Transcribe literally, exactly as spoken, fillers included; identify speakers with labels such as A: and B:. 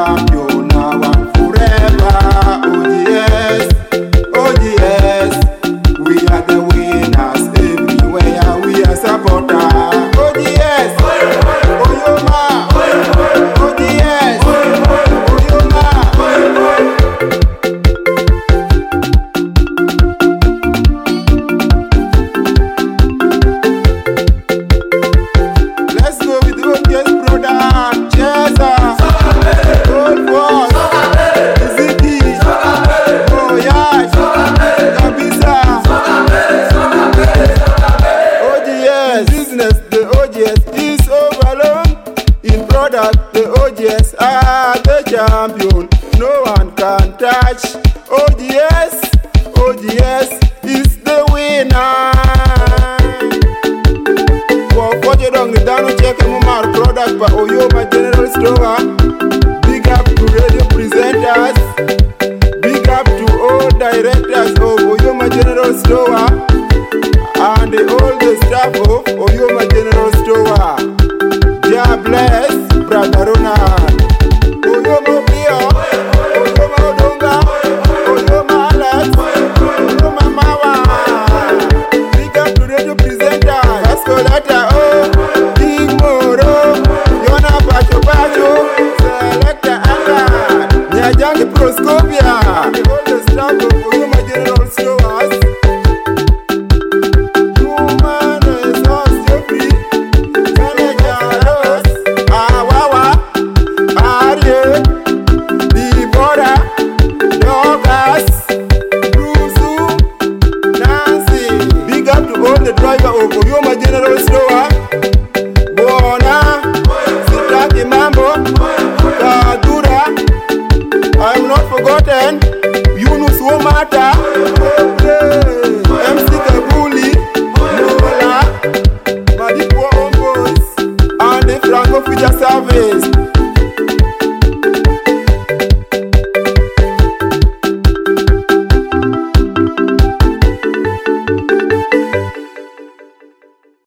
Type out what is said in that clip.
A: champion now and forever. O G S, O G S, we are the winners everywhere. We are supporters. O G S, Oyoma, O G S, Oyoma. Let's go with O G S brother. Chesa, Gold Boss, Ziki, Oyash, Kabisa. O G S business, the O G S is overload. In product, the O G S are the champion. No one can touch O G S. O G S is the winner. For Kojo Dong Dano check Mumar product by Oyoma General Store. Big up to radio presenters. Big up to all directors of Oyoma General Store and all the staff of Oyoma General Store. God bless Brother Ronald. Oyoma Pio, Oyoma Odonga, Oyoma Alex, Oyoma Mawa. Big up to radio presenters. Pascolata O, Big Moro, Yona Pacho Pacho, Selecta Anga, Nyajangi Proscopia. And all the staff of Oyoma General Stores. Human resource Jeffrey, Manager Awawa, Arye, Deborah, Douglas, Bruce, Nancy. Big up to all the driver of Oyoma General Store. Bona, Sitaki Mambo, Kadura. I am not forgotten. Yunus Womata.